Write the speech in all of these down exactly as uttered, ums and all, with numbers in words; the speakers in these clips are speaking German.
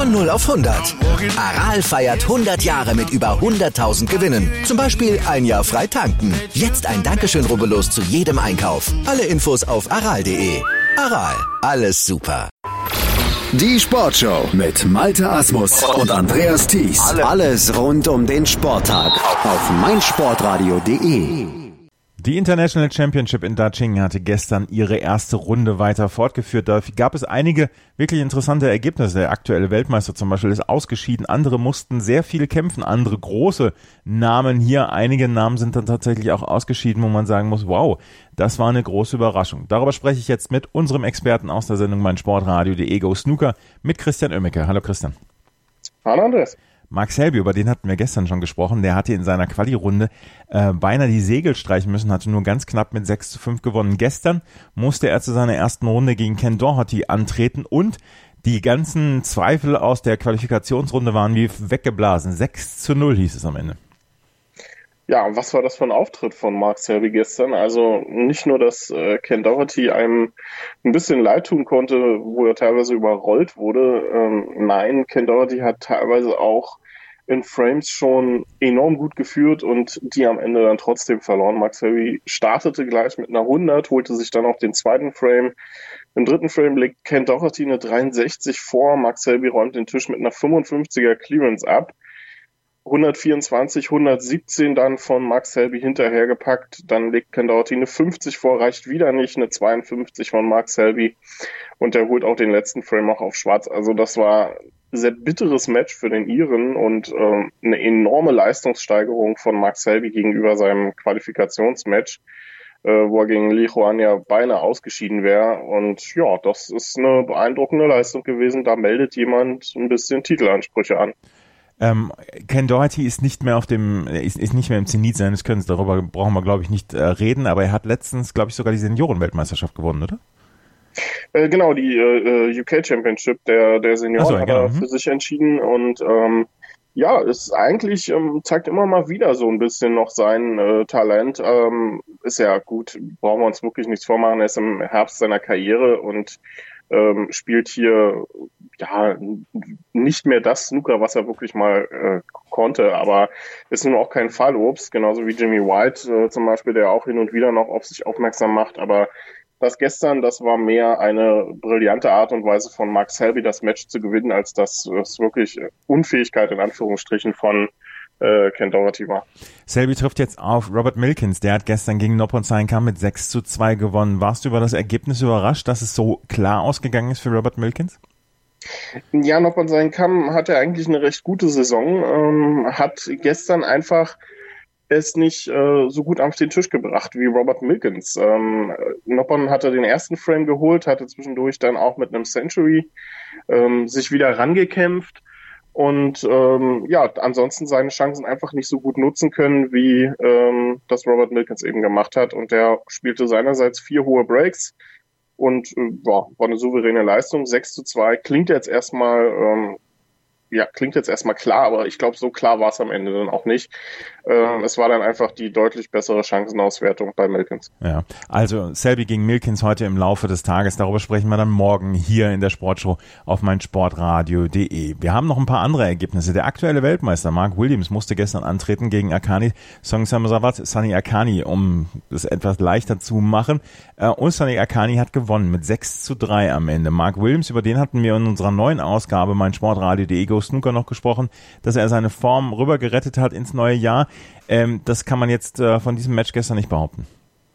Von null auf hundert. Aral feiert hundert Jahre mit über hunderttausend Gewinnen. Zum Beispiel ein Jahr frei tanken. Jetzt ein Dankeschön, rubbellos zu jedem Einkauf. Alle Infos auf aral punkt de. Aral, alles super. Die Sportshow mit Malte Asmus und Andreas Thies. Alles rund um den Sporttag auf meinsportradio punkt de. Die International Championship in Daqing hatte gestern ihre erste Runde weiter fortgeführt. Da gab es einige wirklich interessante Ergebnisse. Der aktuelle Weltmeister zum Beispiel ist ausgeschieden. Andere mussten sehr viel kämpfen. Andere große Namen hier. Einige Namen sind dann tatsächlich auch ausgeschieden, wo man sagen muss, wow, das war eine große Überraschung. Darüber spreche ich jetzt mit unserem Experten aus der Sendung meinsportradio punkt de Go Snooker, mit Christian Oemmeke. Hallo Christian. Hallo Andreas. Mark Selby, über den hatten wir gestern schon gesprochen, der hatte in seiner Quali-Runde äh, beinahe die Segel streichen müssen, hatte nur ganz knapp mit sechs zu fünf gewonnen. Gestern musste er zu seiner ersten Runde gegen Ken Doherty antreten und die ganzen Zweifel aus der Qualifikationsrunde waren wie weggeblasen. sechs zu null hieß es am Ende. Ja, was war das für ein Auftritt von Mark Selby gestern? Also nicht nur, dass äh, Ken Doherty einem ein bisschen leid tun konnte, wo er teilweise überrollt wurde. Ähm, nein, Ken Doherty hat teilweise auch in Frames schon enorm gut geführt und die am Ende dann trotzdem verloren. Mark Selby startete gleich mit einer hundert, holte sich dann auch den zweiten Frame. Im dritten Frame legt Ken Doherty eine dreiundsechzig vor. Mark Selby räumt den Tisch mit einer fünfundfünfziger Clearance ab. hundertvierundzwanzig, hundertsiebzehn dann von Mark Selby hinterhergepackt. Dann legt Ken Doherty eine fünfzig vor, reicht wieder nicht, eine zweiundfünfzig von Mark Selby. Und der holt auch den letzten Frame auch auf schwarz. Also das war ein sehr bitteres Match für den Iren und ähm, eine enorme Leistungssteigerung von Mark Selby gegenüber seinem Qualifikationsmatch, äh, wo er gegen Li Juan ja beinahe ausgeschieden wäre. Und ja, das ist eine beeindruckende Leistung gewesen. Da meldet jemand ein bisschen Titelansprüche an. Ähm, Ken Doherty ist nicht mehr auf dem, ist, ist nicht mehr im Zenit seines Könnens, darüber brauchen wir, glaube ich, nicht äh, reden, aber er hat letztens, glaube ich, sogar die Senioren-Weltmeisterschaft gewonnen, oder? Äh, genau, die äh, U K Championship der, der Senioren so, ja, hat genau. er für sich entschieden und ähm, ja, es eigentlich ähm, zeigt immer mal wieder so ein bisschen noch sein äh, Talent. Ähm, ist ja gut, brauchen wir uns wirklich nichts vormachen, er ist im Herbst seiner Karriere und ähm, spielt hier ja nicht mehr das Snooker, was er wirklich mal äh, konnte, aber ist nun auch kein Fallobst, genauso wie Jimmy White äh, zum Beispiel, der auch hin und wieder noch auf sich aufmerksam macht, aber das gestern, das war mehr eine brillante Art und Weise von Mark Selby, das Match zu gewinnen, als dass es wirklich Unfähigkeit in Anführungsstrichen von äh, Ken Doherty war. Selby trifft jetzt auf Robert Milkins, der hat gestern gegen Noppon Saenkham mit sechs zu zwei gewonnen. Warst du über das Ergebnis überrascht, dass es so klar ausgegangen ist für Robert Milkins? Ja, Noppon Saenkham hatte eigentlich eine recht gute Saison, ähm, hat gestern einfach es nicht äh, so gut auf den Tisch gebracht wie Robert Milkins. Ähm, Noppon hatte den ersten Frame geholt, hatte zwischendurch dann auch mit einem Century ähm, sich wieder rangekämpft und ähm, ja, ansonsten seine Chancen einfach nicht so gut nutzen können, wie ähm, das Robert Milkins eben gemacht hat. Und der spielte seinerseits vier hohe Breaks und äh, ja, war eine souveräne Leistung. sechs zu zwei klingt jetzt erstmal ähm, Ja, klingt jetzt erstmal klar, aber ich glaube, so klar war es am Ende dann auch nicht. Äh, es war dann einfach die deutlich bessere Chancenauswertung bei Milkins. Ja, also Selby gegen Milkins heute im Laufe des Tages. Darüber sprechen wir dann morgen hier in der Sportshow auf meinsportradio punkt de. Wir haben noch ein paar andere Ergebnisse. Der aktuelle Weltmeister Mark Williams musste gestern antreten gegen Akani Songsamsavat Sunny Akani, um es etwas leichter zu machen. Und Sunny Akani hat gewonnen mit sechs zu drei am Ende. Mark Williams, über den hatten wir in unserer neuen Ausgabe meinsportradio punkt de Go Snooker noch gesprochen, dass er seine Form rüber gerettet hat ins neue Jahr. Ähm, das kann man jetzt äh, von diesem Match gestern nicht behaupten.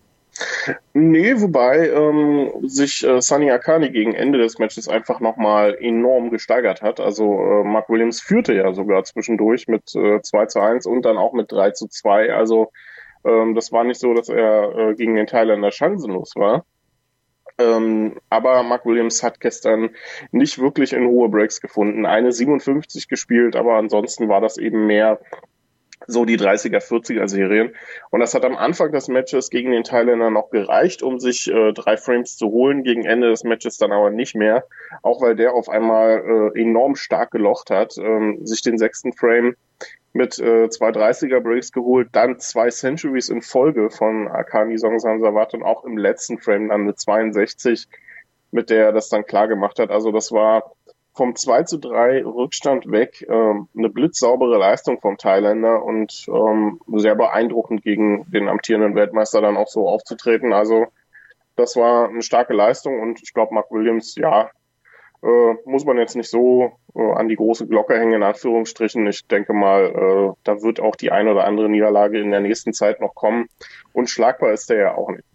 Nee, wobei ähm, sich äh, Sunny Akani gegen Ende des Matches einfach nochmal enorm gesteigert hat. Also äh, Mark Williams führte ja sogar zwischendurch mit äh, zwei zu eins und dann auch mit drei zu zwei. Also ähm, das war nicht so, dass er äh, gegen den Thailänder chancenlos war. Ähm, aber Mark Williams hat gestern nicht wirklich in hohe Breaks gefunden. Eine siebenundfünfzig gespielt, aber ansonsten war das eben mehr so die dreißiger, vierziger Serien. Und das hat am Anfang des Matches gegen den Thailänder noch gereicht, um sich äh, drei Frames zu holen. Gegen Ende des Matches dann aber nicht mehr. Auch weil der auf einmal äh, enorm stark gelocht hat, ähm, sich den sechsten Frame mit äh, zwei dreißiger Breaks geholt, dann zwei Centuries in Folge von Akani Songsamsavat und auch im letzten Frame dann mit zweiundsechzig, mit der er das dann klar gemacht hat. Also das war vom zwei zu drei Rückstand weg, ähm, eine blitzsaubere Leistung vom Thailänder und ähm, sehr beeindruckend gegen den amtierenden Weltmeister dann auch so aufzutreten. Also das war eine starke Leistung und ich glaube, Mark Williams, ja, äh, muss man jetzt nicht so äh, an die große Glocke hängen, in Anführungsstrichen. Ich denke mal, äh, da wird auch die eine oder andere Niederlage in der nächsten Zeit noch kommen. Unschlagbar ist der ja auch nicht.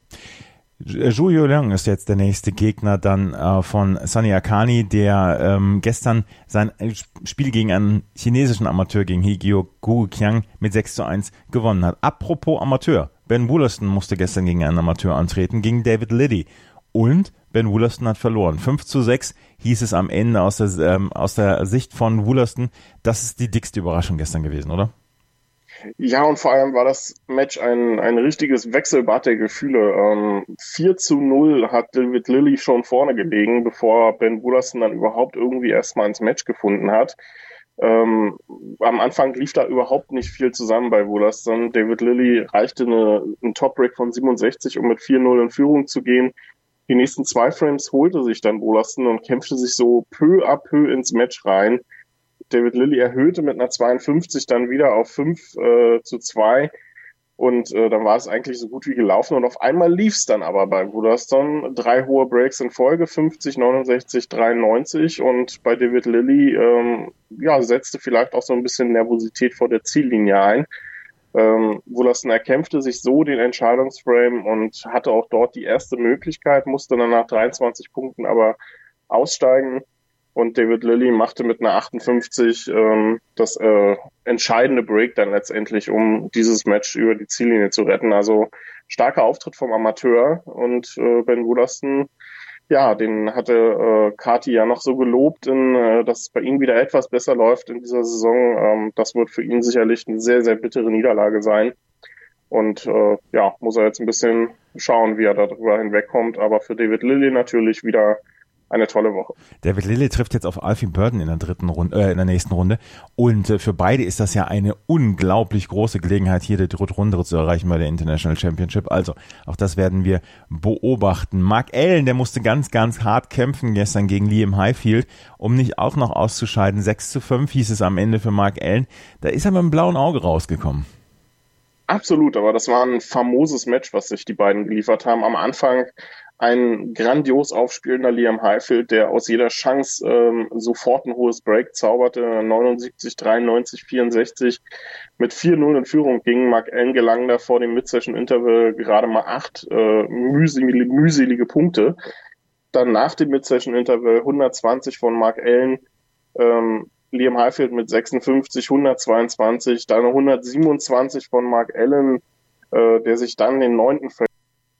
Zhu Yuliang ist jetzt der nächste Gegner dann äh, von Sunny Akani, der ähm, gestern sein Spiel gegen einen chinesischen Amateur, gegen Higio Guoqiang, mit sechs zu eins gewonnen hat. Apropos Amateur, Ben Woolaston musste gestern gegen einen Amateur antreten, gegen David Liddy. Und Ben Woolaston hat verloren. fünf zu sechs hieß es am Ende aus der, ähm, aus der Sicht von Woolaston. Das ist die dickste Überraschung gestern gewesen, oder? Ja, und vor allem war das Match ein, ein richtiges Wechselbad der Gefühle. Ähm, vier zu null hat David Lilley schon vorne gelegen, bevor Ben Woolaston dann überhaupt irgendwie erstmal ins Match gefunden hat. Ähm, am Anfang lief da überhaupt nicht viel zusammen bei Woolaston. David Lilley reichte eine, einen Top-Break von siebenundsechzig, um mit vier null in Führung zu gehen. Die nächsten zwei Frames holte sich dann Woolaston und kämpfte sich so peu à peu ins Match rein. David Lilley erhöhte mit einer zweiundfünfzig dann wieder auf fünf äh, zu zwei und äh, dann war es eigentlich so gut wie gelaufen und auf einmal lief es dann aber bei Woolaston. Drei hohe Breaks in Folge, fünfzig, neunundsechzig, dreiundneunzig und bei David Lilley ähm, ja, setzte vielleicht auch so ein bisschen Nervosität vor der Ziellinie ein. Ähm, Woolaston erkämpfte sich so den Entscheidungsframe und hatte auch dort die erste Möglichkeit, musste dann nach dreiundzwanzig Punkten aber aussteigen. Und David Lilley machte mit einer achtundfünfzig ähm, das äh, entscheidende Break dann letztendlich, um dieses Match über die Ziellinie zu retten. Also starker Auftritt vom Amateur und äh, Ben Woolaston, ja, den hatte äh, Kati ja noch so gelobt, in, äh, dass es bei ihm wieder etwas besser läuft in dieser Saison. Ähm, das wird für ihn sicherlich eine sehr, sehr bittere Niederlage sein. Und äh, ja, muss er jetzt ein bisschen schauen, wie er darüber hinwegkommt. Aber für David Lilley natürlich wieder eine tolle Woche. David Lilley trifft jetzt auf Alfie Burton in der dritten Runde, äh, in der nächsten Runde. Und äh, für beide ist das ja eine unglaublich große Gelegenheit, hier die dritte Runde zu erreichen bei der International Championship. Also, auch das werden wir beobachten. Mark Allen, der musste ganz, ganz hart kämpfen gestern gegen Liam Highfield, um nicht auch noch auszuscheiden. sechs zu fünf hieß es am Ende für Mark Allen. Da ist er mit einem blauen Auge rausgekommen. Absolut, aber das war ein famoses Match, was sich die beiden geliefert haben. Am Anfang ein grandios aufspielender Liam Highfield, der aus jeder Chance ähm, sofort ein hohes Break zauberte, neunundsiebzig, dreiundneunzig, vierundsechzig, mit vier null in Führung ging. Mark Allen gelang da vor dem Mid-Session-Interval gerade mal acht äh, mühselige, mühselige Punkte. Dann nach dem Mid-Session-Interval hundertzwanzig von Mark Allen, ähm, Liam Highfield mit sechsundfünfzig, hundertzweiundzwanzig, dann hundertsiebenundzwanzig von Mark Allen, äh, der sich dann den neunten Frame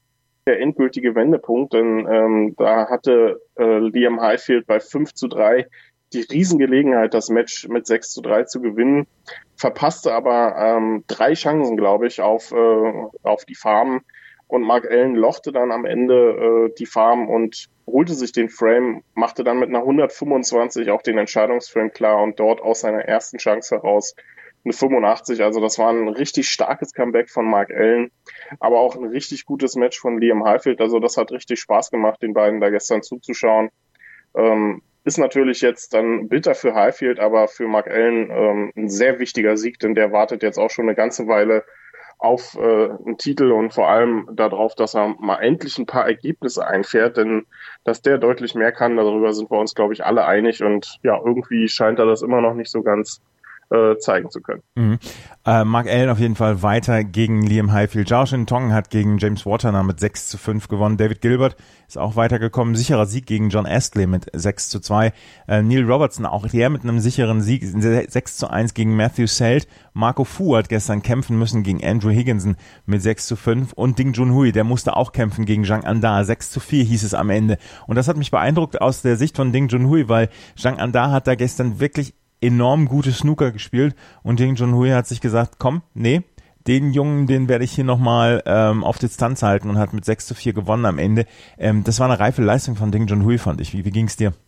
der endgültige Wendepunkt, denn ähm, da hatte äh, Liam Highfield bei fünf zu drei die Riesengelegenheit, das Match mit sechs zu drei zu gewinnen, verpasste aber ähm, drei Chancen, glaube ich, auf, äh, auf die Farm und Mark Allen lochte dann am Ende äh, die Farm und holte sich den Frame, machte dann mit einer hundertfünfundzwanzig auch den Entscheidungsframe klar und dort aus seiner ersten Chance heraus eine fünfundachtzig, also das war ein richtig starkes Comeback von Mark Allen, aber auch ein richtig gutes Match von Liam Highfield, also das hat richtig Spaß gemacht, den beiden da gestern zuzuschauen. Ähm, ist natürlich jetzt dann bitter für Highfield, aber für Mark Allen ähm, ein sehr wichtiger Sieg, denn der wartet jetzt auch schon eine ganze Weile auf äh, einen Titel und vor allem darauf, dass er mal endlich ein paar Ergebnisse einfährt, denn dass der deutlich mehr kann, darüber sind wir uns, glaube ich, alle einig und ja, irgendwie scheint er das immer noch nicht so ganz äh, zeigen zu können. Mhm. Äh, Mark Allen auf jeden Fall weiter gegen Liam Highfield. Zhao Shintong hat gegen James Waterner mit sechs zu fünf gewonnen. David Gilbert ist auch weitergekommen. Sicherer Sieg gegen John Astley mit sechs zu zwei. Äh, Neil Robertson, auch der mit einem sicheren Sieg, sechs zu eins gegen Matthew Selt. Marco Fu hat gestern kämpfen müssen gegen Andrew Higginson mit sechs zu fünf. Und Ding Junhui, der musste auch kämpfen gegen Zhang Anda. sechs zu vier hieß es am Ende. Und das hat mich beeindruckt aus der Sicht von Ding Junhui, weil Zhang Anda hat da gestern wirklich enorm gute Snooker gespielt und Ding Junhui hat sich gesagt, komm, nee, den Jungen, den werde ich hier nochmal ähm, auf Distanz halten und hat mit sechs zu vier gewonnen am Ende. Ähm, das war eine reife Leistung von Ding Junhui, fand ich. Wie, wie ging es dir?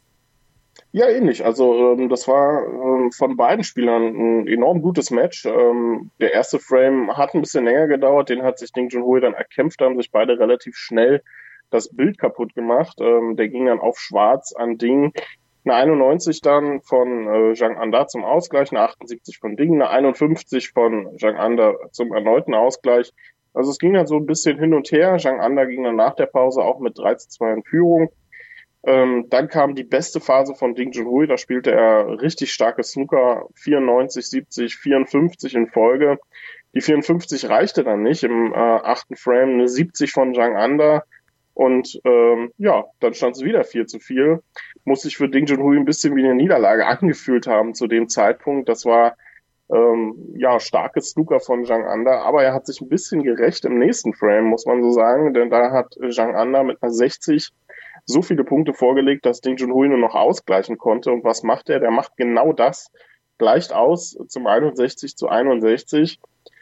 Ja, ähnlich. Also ähm, das war ähm, von beiden Spielern ein enorm gutes Match. Ähm, der erste Frame hat ein bisschen länger gedauert, den hat sich Ding Junhui dann erkämpft, haben sich beide relativ schnell das Bild kaputt gemacht. Ähm, der ging dann auf Schwarz an Ding. Eine einundneunzig dann von äh, Zhang Anda zum Ausgleich, eine achtundsiebzig von Ding, eine einundfünfzig von Zhang Anda zum erneuten Ausgleich. Also es ging dann so ein bisschen hin und her. Zhang Anda ging dann nach der Pause auch mit drei zu zwei in Führung. Ähm, dann kam die beste Phase von Ding Junhui, da spielte er richtig starkes Snooker, vierundneunzig, siebzig, vierundfünfzig in Folge. Die vierundfünfzig reichte dann nicht, im äh, achten Frame eine siebzig von Zhang Anda und ähm, ja, dann stand es wieder vier zu vier. Muss sich für Ding Junhui ein bisschen wie eine Niederlage angefühlt haben zu dem Zeitpunkt. Das war ähm, ja starkes Snooker von Zhang Anda, aber er hat sich ein bisschen gerecht im nächsten Frame, muss man so sagen, denn da hat Zhang Anda mit einer sechzig so viele Punkte vorgelegt, dass Ding Junhui nur noch ausgleichen konnte. Und was macht er? Der macht genau das, gleicht aus zum einundsechzig zu einundsechzig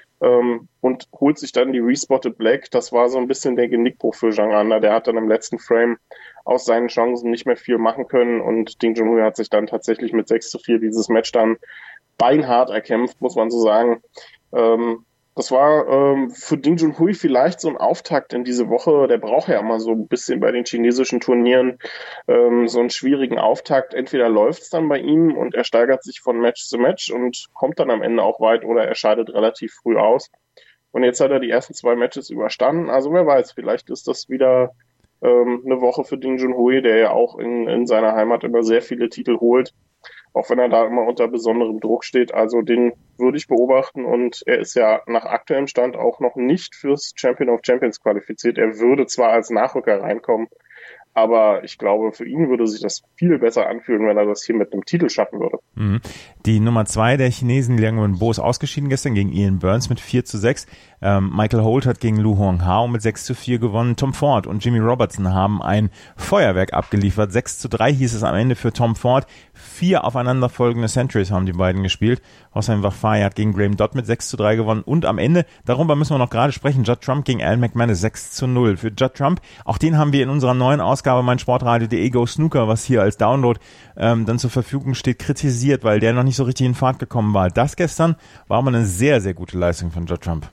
ähm, und holt sich dann die Respotted Black. Das war so ein bisschen der Genickbruch für Zhang Anda. Der hat dann im letzten Frame aus seinen Chancen nicht mehr viel machen können und Ding Junhui hat sich dann tatsächlich mit sechs zu vier dieses Match dann beinhart erkämpft, muss man so sagen. Ähm, Das war ähm, für Ding Junhui vielleicht so ein Auftakt in diese Woche. Der braucht ja immer so ein bisschen bei den chinesischen Turnieren ähm, so einen schwierigen Auftakt. Entweder läuft es dann bei ihm und er steigert sich von Match zu Match und kommt dann am Ende auch weit oder er scheidet relativ früh aus. Und jetzt hat er die ersten zwei Matches überstanden. Also wer weiß, vielleicht ist das wieder ähm, eine Woche für Ding Junhui, der ja auch in, in seiner Heimat immer sehr viele Titel holt. Auch wenn er da immer unter besonderem Druck steht. Also den würde ich beobachten und er ist ja nach aktuellem Stand auch noch nicht fürs Champion of Champions qualifiziert. Er würde zwar als Nachrücker reinkommen, aber ich glaube, für ihn würde sich das viel besser anfühlen, wenn er das hier mit einem Titel schaffen würde. Mhm. Die Nummer zwei der Chinesen, Liang Wenbo, ist ausgeschieden gestern gegen Ian Burns mit vier zu sechs. Ähm, Michael Holt hat gegen Lu Honghao mit sechs zu vier gewonnen. Tom Ford und Jimmy Robertson haben ein Feuerwerk abgeliefert. sechs zu drei hieß es am Ende für Tom Ford. Vier aufeinanderfolgende Centuries haben die beiden gespielt. Hossein Wachfai hat gegen Graham Dodd mit sechs zu drei gewonnen. Und am Ende, darüber müssen wir noch gerade sprechen, Judd Trump gegen Alan McManus sechs zu null. Für Judd Trump, auch den haben wir in unserer neuen Ausgabe meinsportradio punkt de Go Snooker, was hier als Download ähm, dann zur Verfügung steht, kritisiert, weil der noch nicht so richtig in Fahrt gekommen war. Das gestern war aber eine sehr, sehr gute Leistung von Judd Trump.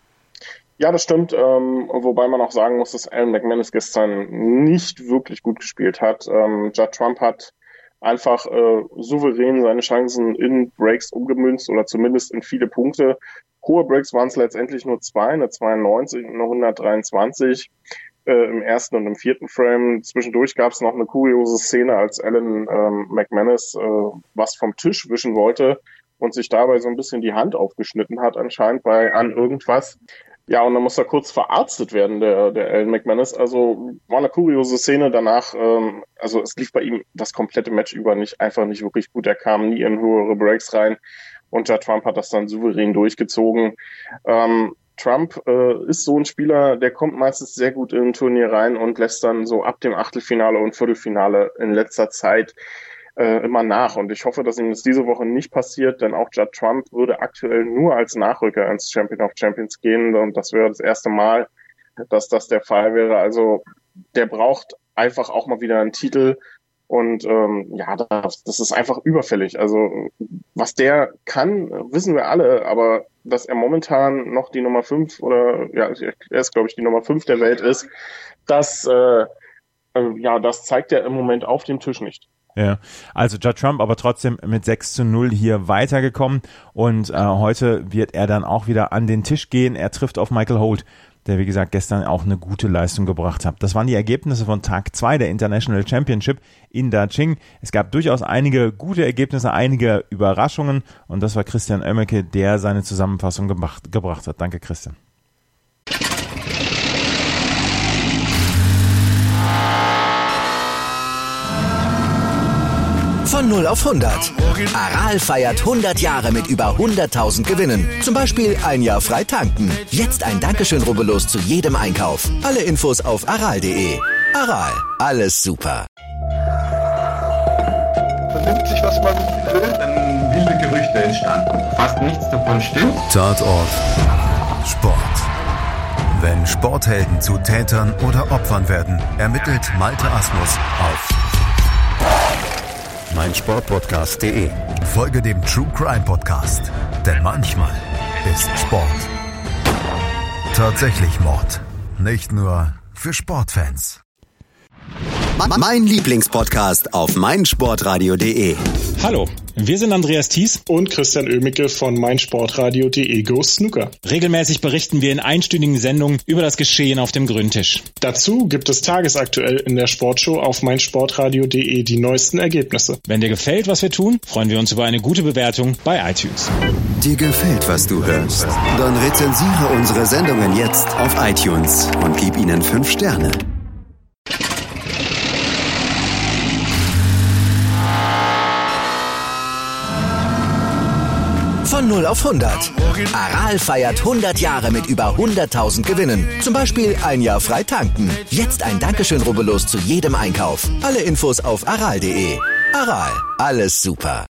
Ja, das stimmt, ähm, wobei man auch sagen muss, dass Alan McManus gestern nicht wirklich gut gespielt hat. Ähm, Judd Trump hat einfach äh, souverän seine Chancen in Breaks umgemünzt oder zumindest in viele Punkte. Hohe Breaks waren es letztendlich nur zwei, eine zweiundneunzig und eine hundertdreiundzwanzig äh, im ersten und im vierten Frame. Zwischendurch gab es noch eine kuriose Szene, als Alan ähm, McManus äh, was vom Tisch wischen wollte und sich dabei so ein bisschen die Hand aufgeschnitten hat anscheinend bei an irgendwas. Ja, und dann muss er kurz verarztet werden, der, der Alan McManus. Also war eine kuriose Szene danach. Ähm, also es lief bei ihm das komplette Match über nicht einfach nicht wirklich gut. Er kam nie in höhere Breaks rein und Judd Trump hat das dann souverän durchgezogen. Ähm, Trump äh, ist so ein Spieler, der kommt meistens sehr gut in ein Turnier rein und lässt dann so ab dem Achtelfinale und Viertelfinale in letzter Zeit Äh, immer nach und ich hoffe, dass ihm das diese Woche nicht passiert, denn auch Judd Trump würde aktuell nur als Nachrücker ins Champion of Champions gehen und das wäre das erste Mal, dass das der Fall wäre. Also der braucht einfach auch mal wieder einen Titel und ähm, ja, das, das ist einfach überfällig. Also was der kann, wissen wir alle, aber dass er momentan noch die Nummer fünf oder ja, er ist glaube ich die Nummer fünf der Welt ist, das äh, äh, ja, das zeigt er im Moment auf dem Tisch nicht. Ja, also Judd Trump aber trotzdem mit sechs zu null hier weitergekommen und äh, heute wird er dann auch wieder an den Tisch gehen. Er trifft auf Michael Holt, der wie gesagt gestern auch eine gute Leistung gebracht hat. Das waren die Ergebnisse von Tag zwei der International Championship in Daqing. Es gab durchaus einige gute Ergebnisse, einige Überraschungen und das war Christian Oemmeke, der seine Zusammenfassung gebracht, gebracht hat. Danke, Christian. Von null auf hundert. Aral feiert hundert Jahre mit über hunderttausend Gewinnen. Zum Beispiel ein Jahr frei tanken. Jetzt ein Dankeschön, rubbellos zu jedem Einkauf. Alle Infos auf aral punkt de. Aral, alles super. Vernimmt sich, was man will, dann wilde Gerüchte entstanden. Fast nichts davon stimmt. Tatort Sport. Wenn Sporthelden zu Tätern oder Opfern werden, ermittelt Malte Asmus auf meinsportpodcast punkt de. Folge dem True Crime Podcast, denn manchmal ist Sport tatsächlich Mord. Nicht nur für Sportfans. Mein Lieblingspodcast auf meinsportradio punkt de. Hallo, wir sind Andreas Thies und Christian Oemicke von meinsportradio punkt de Go Snooker. Regelmäßig berichten wir in einstündigen Sendungen über das Geschehen auf dem Grüntisch. Dazu gibt es tagesaktuell in der Sportshow auf meinsportradio punkt de die neuesten Ergebnisse. Wenn dir gefällt, was wir tun, freuen wir uns über eine gute Bewertung bei iTunes. Dir gefällt, was du hörst? Dann rezensiere unsere Sendungen jetzt auf iTunes und gib ihnen fünf Sterne. Von null auf hundert. Aral feiert hundert Jahre mit über hunderttausend Gewinnen. Zum Beispiel ein Jahr frei tanken. Jetzt ein Dankeschön, rubbellos zu jedem Einkauf. Alle Infos auf aral punkt de. Aral, alles super.